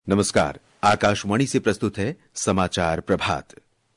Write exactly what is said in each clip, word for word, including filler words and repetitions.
नमस्कार। आकाशवाणी से प्रस्तुत है समाचार प्रभात।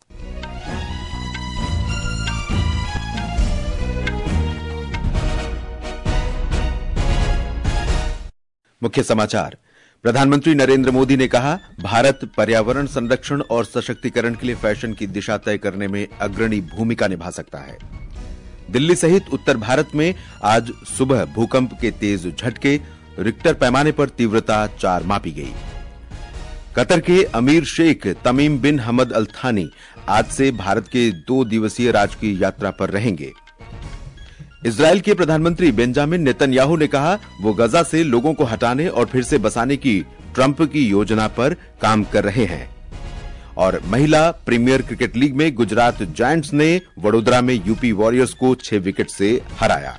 मुख्य समाचार। प्रधानमंत्री नरेंद्र मोदी ने कहा, भारत पर्यावरण संरक्षण और सशक्तिकरण के लिए फैशन की दिशा तय करने में अग्रणी भूमिका निभा सकता है। दिल्ली सहित उत्तर भारत में आज सुबह भूकंप के तेज झटके, रिक्टर पैमाने पर तीव्रता चार मापी गई। कतर के अमीर शेख तमीम बिन हमद अल थानी आज से भारत के दो दिवसीय राजकीय यात्रा पर रहेंगे। इजरायल के प्रधानमंत्री बेंजामिन नेतन्याहू ने कहा, वो गजा से लोगों को हटाने और फिर से बसाने की ट्रंप की योजना पर काम कर रहे हैं। और महिला प्रीमियर क्रिकेट लीग में गुजरात जायंट्स ने वडोदरा में यूपी वॉरियर्स को छह विकेट से हराया।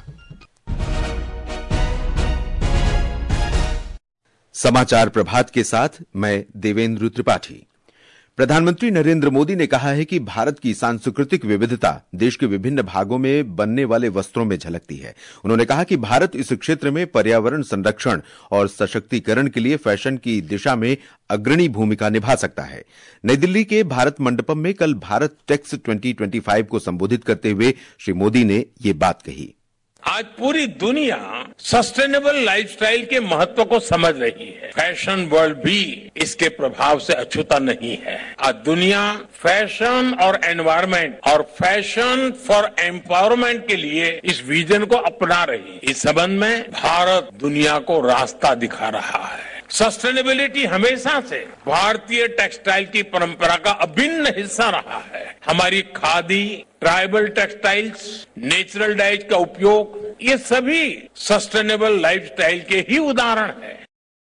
समाचार प्रभात के साथ मैं देवेंद्र त्रिपाठी। प्रधानमंत्री नरेंद्र मोदी ने कहा है कि भारत की सांस्कृतिक विविधता देश के विभिन्न भागों में बनने वाले वस्त्रों में झलकती है। उन्होंने कहा कि भारत इस क्षेत्र में पर्यावरण संरक्षण और सशक्तिकरण के लिए फैशन की दिशा में अग्रणी भूमिका निभा सकता है। नई दिल्ली के भारत मंडपम में कल Bharat Tex twenty twenty five को संबोधित करते हुए श्री मोदी ने ये बात कही। आज पूरी दुनिया सस्टेनेबल लाइफस्टाइल के महत्व को समझ रही है। फैशन वर्ल्ड भी इसके प्रभाव से अछूता नहीं है। आज दुनिया फैशन और एनवायरनमेंट और फैशन फॉर एम्पावरमेंट के लिए इस विजन को अपना रही है। इस संबंध में भारत दुनिया को रास्ता दिखा रहा है। सस्टेनेबिलिटी हमेशा से भारतीय टेक्सटाइल की परंपरा का अभिन्न हिस्सा रहा है। हमारी khadi, tribal textiles, natural dyes का उपयोग, ये सभी सस्टेनेबल लाइफस्टाइल के ही उदाहरण हैं।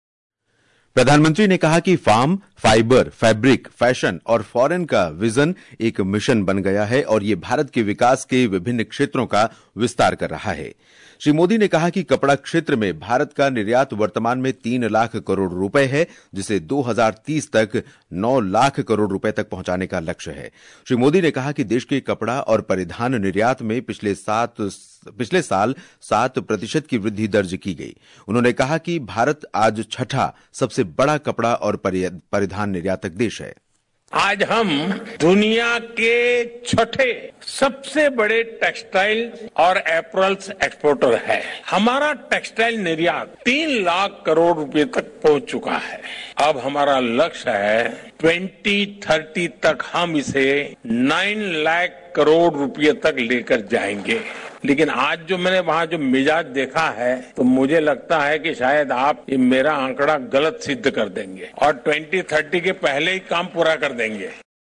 प्रधानमंत्री ने कहा कि फार्म, फाइबर, फैब्रिक, फैशन और फॉरेन का विजन एक मिशन बन गया है और ये भारत के विकास के विभिन्न क्षेत्रों का विस्तार कर रहा है। श्री मोदी ने कहा कि कपड़ा क्षेत्र में भारत का निर्यात वर्तमान में तीन लाख करोड़ रुपए है, जिसे दो हज़ार तीस तक नौ लाख करोड़ रुपए तक पहुंचाने का लक्ष्य है। श्री मोदी ने कहा कि देश के कपड़ा और परिधान निर्यात में पिछले सात पिछले साल सात प्रतिशत की वृद्धि दर्ज की गई। उन्होंने कहा कि भारत आज छठा सबसे बड़ा कपड़ा और परिधान निर्यातक देश है। आज हम दुनिया के छठे सबसे बड़े टेक्सटाइल और एपरल्स एक्सपोर्टर है। हमारा टेक्सटाइल निर्यात तीन लाख करोड़ रुपए तक पहुंच चुका है। अब हमारा लक्ष्य है ट्वेंटी थर्टी तक हम इसे नाइन लाख करोड़ रुपए तक लेकर जाएंगे। लेकिन आज जो मैंने वहां जो मिजाज देखा है, तो मुझे लगता है कि शायद आप ये मेरा आंकड़ा गलत सिद्ध कर देंगे और ट्वेंटी थर्टी के पहले ही काम पूरा कर देंगे।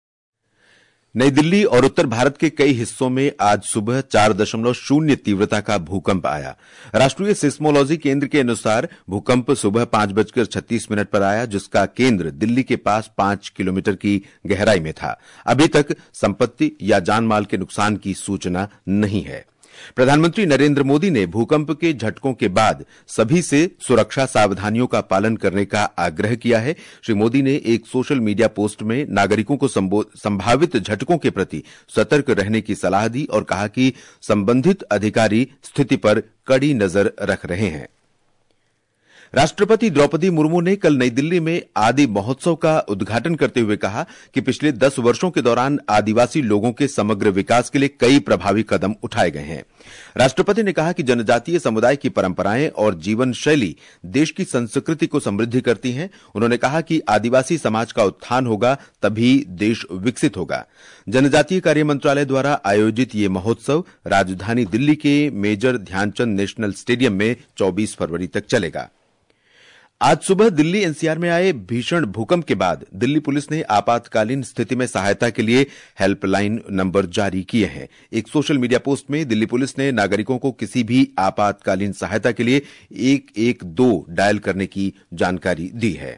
नई दिल्ली और उत्तर भारत के कई हिस्सों में आज सुबह चार दशमलव शून्य तीव्रता का भूकंप आया। राष्ट्रीय सिस्मोलॉजी केंद्र के अनुसार भूकंप सुबह पांच बजकर छत्तीस मिनट पर आया, जिसका केंद्र दिल्ली के पास पांच किलोमीटर की गहराई में था। अभी तक संपत्ति या जानमाल के नुकसान की सूचना नहीं है। प्रधानमंत्री नरेंद्र मोदी ने भूकंप के झटकों के बाद सभी से सुरक्षा सावधानियों का पालन करने का आग्रह किया है। श्री मोदी ने एक सोशल मीडिया पोस्ट में नागरिकों को संभावित झटकों के प्रति सतर्क रहने की सलाह दी और कहा कि संबंधित अधिकारी स्थिति पर कड़ी नजर रख रहे हैं। राष्ट्रपति द्रौपदी मुर्मू ने कल नई दिल्ली में आदि महोत्सव का उद्घाटन करते हुए कहा कि पिछले दस वर्षों के दौरान आदिवासी लोगों के समग्र विकास के लिए कई प्रभावी कदम उठाए गए हैं। राष्ट्रपति ने कहा कि जनजातीय समुदाय की परंपराएं और जीवन शैली देश की संस्कृति को समृद्ध करती हैं। उन्होंने कहा कि आदिवासी समाज का उत्थान होगा तभी देश विकसित होगा। जनजातीय कार्य मंत्रालय द्वारा आयोजित ये महोत्सव राजधानी दिल्ली के मेजर ध्यानचंद नेशनल स्टेडियम में चौबीस फरवरी तक चलेगा। आज सुबह दिल्ली एनसीआर में आए भीषण भूकंप के बाद दिल्ली पुलिस ने आपातकालीन स्थिति में सहायता के लिए हेल्पलाइन नंबर जारी किए हैं। एक सोशल मीडिया पोस्ट में दिल्ली पुलिस ने नागरिकों को किसी भी आपातकालीन सहायता के लिए एक एक दो डायल करने की जानकारी दी है।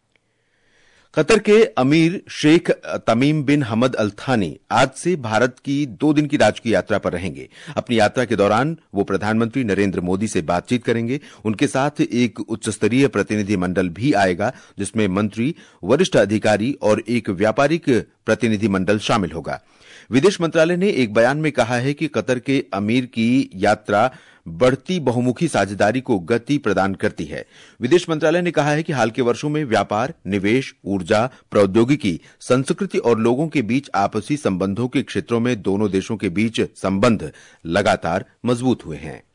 कतर के अमीर शेख तमीम बिन हमद अल थानी आज से भारत की दो दिन की राजकीय यात्रा पर रहेंगे। अपनी यात्रा के दौरान वो प्रधानमंत्री नरेंद्र मोदी से बातचीत करेंगे। उनके साथ एक उच्चस्तरीय प्रतिनिधि मंडल भी आएगा, जिसमें मंत्री, वरिष्ठ अधिकारी और एक व्यापारिक प्रतिनिधि मंडल शामिल होगा। विदेश मंत्रालय ने एक बयान में कहा है कि कतर के अमीर की यात्रा बढ़ती बहुमुखी साझेदारी को गति प्रदान करती है। विदेश मंत्रालय ने कहा है कि हाल के वर्षों में व्यापार, निवेश, ऊर्जा, प्रौद्योगिकी, संस्कृति और लोगों के बीच आपसी संबंधों के क्षेत्रों में दोनों देशों के बीच संबंध लगातार मजबूत हुए हैं।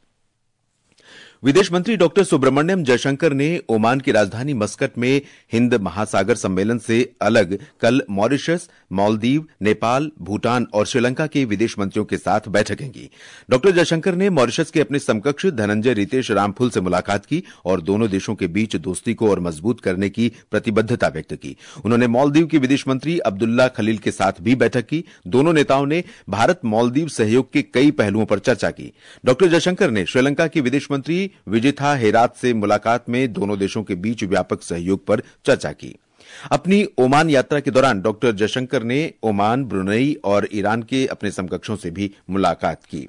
विदेश मंत्री डॉक्टर सुब्रमण्यम जयशंकर ने ओमान की राजधानी मस्कट में हिंद महासागर सम्मेलन से अलग कल मॉरिशस, मालदीव, नेपाल, भूटान और श्रीलंका के विदेश मंत्रियों के साथ बैठकें की। डॉक्टर जयशंकर ने मॉरिशस के अपने समकक्ष धनंजय रितेश रामफुल से मुलाकात की और दोनों देशों के बीच दोस्ती को और मजबूत करने की प्रतिबद्धता व्यक्त की। उन्होंने मालदीव के विदेश मंत्री अब्दुल्ला खलील के साथ भी बैठक की। दोनों नेताओं ने भारत मालदीव सहयोग के कई पहलुओं पर चर्चा की। डॉक्टर जयशंकर ने श्रीलंका के विदेश मंत्री विजिथा हेरात से मुलाकात में दोनों देशों के बीच व्यापक सहयोग पर चर्चा की। अपनी ओमान यात्रा के दौरान डॉक्टर जयशंकर ने ओमान, ब्रुनई और ईरान के अपने समकक्षों से भी मुलाकात की।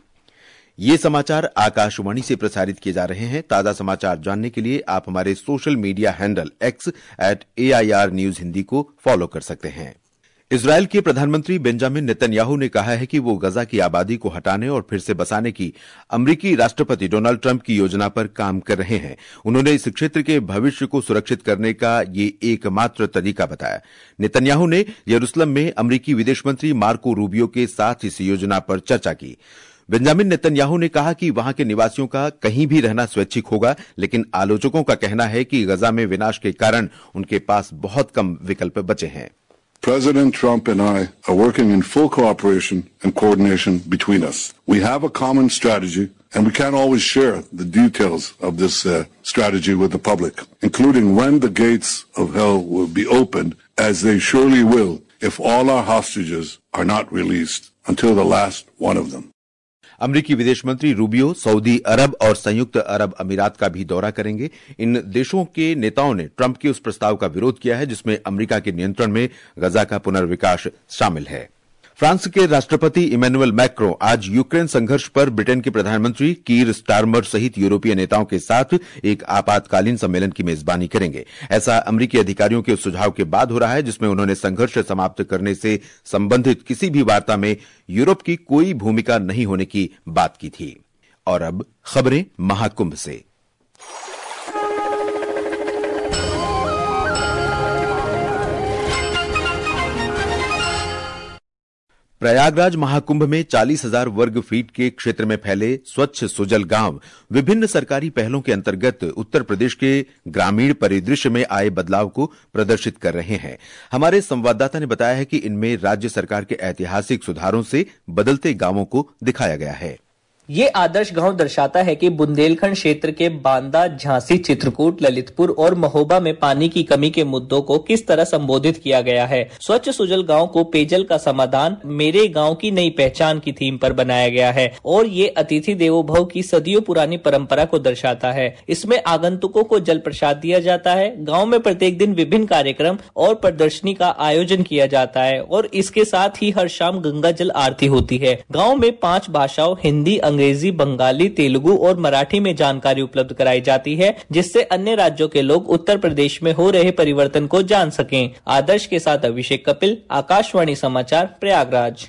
ये समाचार आकाशवाणी से प्रसारित किए जा रहे हैं। ताजा समाचार जानने के लिए आप हमारे social media handle X at A I R news Hindi को फॉलो कर सकते हैं। इजरायल के प्रधानमंत्री बेंजामिन नेतन्याहू ने कहा है कि वो गजा की आबादी को हटाने और फिर से बसाने की अमेरिकी राष्ट्रपति डोनाल्ड ट्रंप की योजना पर काम कर रहे हैं। उन्होंने इस क्षेत्र के भविष्य को सुरक्षित करने का ये एकमात्र तरीका बताया। नेतन्याहू ने यरूशलेम में अमेरिकी विदेश मंत्री मार्को रूबियो के साथ इस योजना पर चर्चा की। बेंजामिन नेतन्याहू ने कहा कि वहां के निवासियों का कहीं भी रहना स्वैच्छिक होगा, लेकिन आलोचकों का कहना है कि गजा में विनाश के कारण उनके पास बहुत कम विकल्प बचे हैं। President Trump and I are working in full cooperation and coordination between us. We have a common strategy, and we can't always share the details of this uh, strategy with the public, including when the gates of hell will be opened, as they surely will if all our hostages are not released until the last one of them. अमेरिकी विदेश मंत्री Rubio Saudi अरब और संयुक्त अरब अमीरात का भी दौरा करेंगे। इन देशों के नेताओं ने ट्रंप के उस प्रस्ताव का विरोध किया है जिसमें अमेरिका के नियंत्रण में गजा का पुनर्विकास शामिल है। फ्रांस के राष्ट्रपति इमैनुअल मैक्रों आज यूक्रेन संघर्ष पर ब्रिटेन के प्रधानमंत्री कीर स्टारमर सहित यूरोपीय नेताओं के साथ एक आपातकालीन सम्मेलन की मेजबानी करेंगे। ऐसा अमेरिकी अधिकारियों के उस सुझाव के बाद हो रहा है जिसमें उन्होंने संघर्ष समाप्त करने से संबंधित किसी भी वार्ता में यूरोप की कोई भूमिका नहीं होने की बात की थी। और अब खबरें महाकुंभ से। प्रयागराज महाकुंभ में चालीस हजार वर्ग फीट के क्षेत्र में फैले स्वच्छ सुजल गांव विभिन्न सरकारी पहलों के अंतर्गत उत्तर प्रदेश के ग्रामीण परिदृश्य में आए बदलाव को प्रदर्शित कर रहे हैं। हमारे संवाददाता ने बताया है कि इनमें राज्य सरकार के ऐतिहासिक सुधारों से बदलते गांवों को दिखाया गया है। ये आदर्श गांव दर्शाता है कि बुंदेलखंड क्षेत्र के बांदा, झांसी, चित्रकूट, ललितपुर और महोबा में पानी की कमी के मुद्दों को किस तरह संबोधित किया गया है। स्वच्छ सुजल गांव को पेयजल का समाधान, मेरे गांव की नई पहचान की थीम पर बनाया गया है और ये अतिथि देवो भव की सदियों पुरानी परंपरा को दर्शाता है। इसमें आगंतुकों को जल प्रसाद दिया जाता है। गाँव में प्रत्येक दिन विभिन्न कार्यक्रम और प्रदर्शनी का आयोजन किया जाता है और इसके साथ ही हर शाम गंगा जल आरती होती है। गाँव में पांच भाषाओं हिंदी, अंग्रेजी, बंगाली, तेलुगु और मराठी में जानकारी उपलब्ध कराई जाती है जिससे अन्य राज्यों के लोग उत्तर प्रदेश में हो रहे परिवर्तन को जान सकें। आदर्श के साथ अभिषेक कपिल, आकाशवाणी समाचार, प्रयागराज।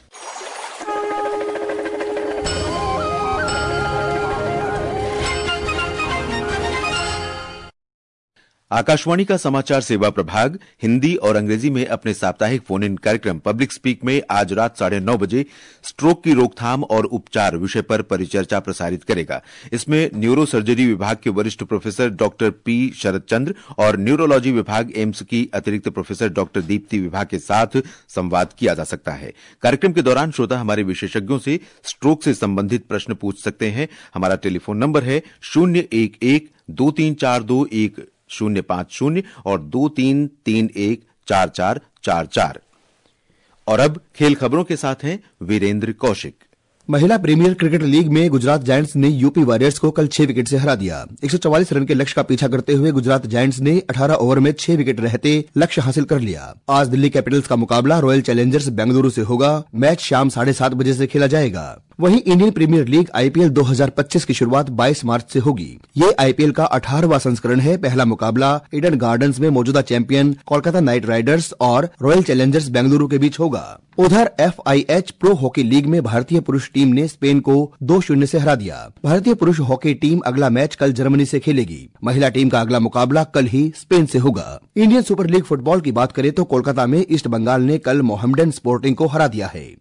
आकाशवाणी का समाचार सेवा प्रभाग हिंदी और अंग्रेजी में अपने साप्ताहिक फोन इन कार्यक्रम पब्लिक स्पीक में आज रात साढ़े नौ बजे स्ट्रोक की रोकथाम और उपचार विषय पर परिचर्चा प्रसारित करेगा। इसमें न्यूरो सर्जरी विभाग के वरिष्ठ professor doctor P Sharad Chandra और न्यूरोलॉजी विभाग एम्स की अतिरिक्त प्रोफेसर डॉक्टर दीप्ति विभाग के साथ संवाद किया जा सकता है। कार्यक्रम के दौरान श्रोता हमारे विशेषज्ञों से स्ट्रोक से संबंधित प्रश्न पूछ सकते हैं। हमारा टेलीफोन नंबर है शून्य एक एक दो तीन चार दो एक शून्य पांच शून्य और दो तीन तीन एक चार चार चार चार। और अब खेल खबरों के साथ हैं वीरेंद्र कौशिक। महिला प्रीमियर क्रिकेट लीग में गुजरात जायंट्स ने यूपी वॉरियर्स को कल छह विकेट से हरा दिया। एक सौ चौवालीस रन के लक्ष्य का पीछा करते हुए गुजरात जायंट्स ने अठारह ओवर में छह विकेट रहते लक्ष्य हासिल कर लिया। आज दिल्ली कैपिटल्स का मुकाबला रॉयल चैलेंजर्स बेंगलुरु से होगा। मैच शाम साढ़े सात बजे से खेला जाएगा। वहीं इंडियन प्रीमियर लीग आईपीएल दो हज़ार पच्चीस की शुरुआत बाईस मार्च से होगी। ये आईपीएल का अठारहवां संस्करण है। पहला मुकाबला ईडन गार्डन्स में मौजूदा चैंपियन कोलकाता नाइट राइडर्स और रॉयल चैलेंजर्स बेंगलुरु के बीच होगा। उधर एफआईएच प्रो हॉकी लीग में भारतीय पुरुष टीम ने स्पेन को दो शून्य से हरा दिया। भारतीय पुरुष हॉकी टीम अगला मैच कल जर्मनी से खेलेगी। महिला टीम का अगला मुकाबला कल ही स्पेन से होगा। इंडियन सुपर लीग फुटबॉल की बात करें तो कोलकाता में ईस्ट बंगाल ने कल मोहम्मडन स्पोर्टिंग को हरा दिया है।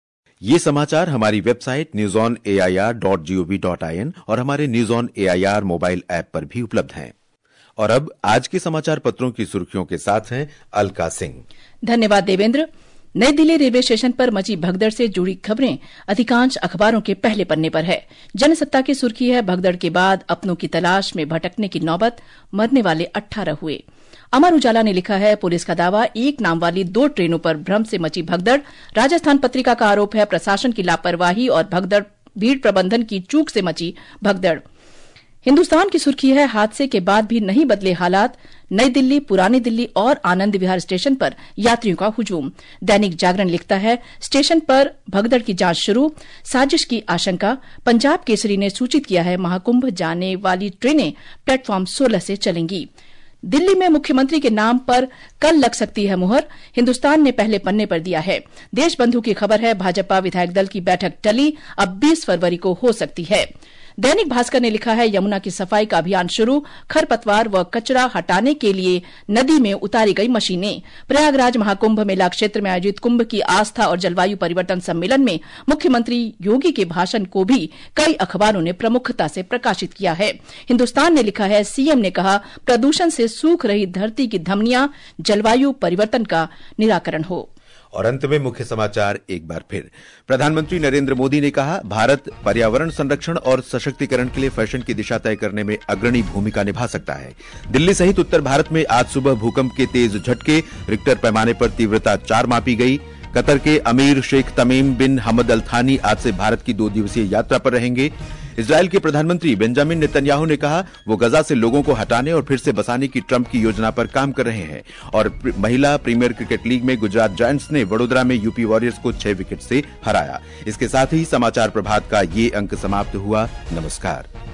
ये समाचार हमारी website news on A I R dot G O V dot I N और हमारे news on A I R mobile app पर भी उपलब्ध हैं। और अब आज के समाचार पत्रों की सुर्खियों के साथ हैं अलका सिंह। धन्यवाद देवेंद्र। नई दिल्ली रेलवे स्टेशन पर मची भगदड़ से जुड़ी खबरें अधिकांश अखबारों के पहले पन्ने पर है। जनसत्ता की सुर्खी है, भगदड़ के बाद अपनों की तलाश में भटकने की नौबत, मरने वाले अठारह हुए। अमर उजाला ने लिखा है, पुलिस का दावा, एक नाम वाली दो ट्रेनों पर भ्रम से मची भगदड़। राजस्थान पत्रिका का आरोप है, प्रशासन की लापरवाही और भगदड़ भीड़ प्रबंधन की चूक से मची भगदड़। हिन्दुस्तान की सुर्खी है, हादसे के बाद भी नहीं बदले हालात, नई दिल्ली, पुरानी दिल्ली और आनंद विहार स्टेशन पर यात्रियों का हुजूम। दैनिक जागरण लिखता है, स्टेशन पर भगदड़ की जांच शुरू, साजिश की आशंका। पंजाब केसरी ने सूचित किया है, महाकुंभ जाने वाली ट्रेनें प्लेटफॉर्म सोलह से चलेंगी। दिल्ली में मुख्यमंत्री के नाम पर कल लग सकती है मुहर, हिन्दुस्तान ने पहले पन्ने पर दिया है। देशबंधु की खबर है, भाजपा विधायक दल की बैठक टली, अब बीस फरवरी को हो सकती है। दैनिक भास्कर ने लिखा है, यमुना की सफाई का अभियान शुरू, खरपतवार व कचरा हटाने के लिए नदी में उतारी गई मशीनें। प्रयागराज महाकुंभ मेला क्षेत्र में आयोजित कुंभ की आस्था और जलवायु परिवर्तन सम्मेलन में मुख्यमंत्री योगी के भाषण को भी कई अखबारों ने प्रमुखता से प्रकाशित किया है। हिन्दुस्तान ने लिखा है, सीएम ने कहा, प्रदूषण से सूख रही धरती की धमनियां, जलवायु परिवर्तन का निराकरण हो। और अंत में मुख्य समाचार एक बार फिर। प्रधानमंत्री नरेंद्र मोदी ने कहा, भारत पर्यावरण संरक्षण और सशक्तिकरण के लिए फैशन की दिशा तय करने में अग्रणी भूमिका निभा सकता है। दिल्ली सहित उत्तर भारत में आज सुबह भूकंप के तेज झटके, रिक्टर पैमाने पर तीव्रता चार मापी गई। कतर के अमीर शेख तमीम बिन हमद अल थानी आज से भारत की दो दिवसीय यात्रा पर रहेंगे। इजरायल के प्रधानमंत्री बेंजामिन नेतन्याहू ने कहा, वो गजा से लोगों को हटाने और फिर से बसाने की ट्रंप की योजना पर काम कर रहे हैं। और महिला प्रीमियर क्रिकेट लीग में गुजरात जायंट्स ने वडोदरा में यूपी वॉरियर्स को छह विकेट से हराया। इसके साथ ही समाचार प्रभात का ये अंक समाप्त हुआ। नमस्कार।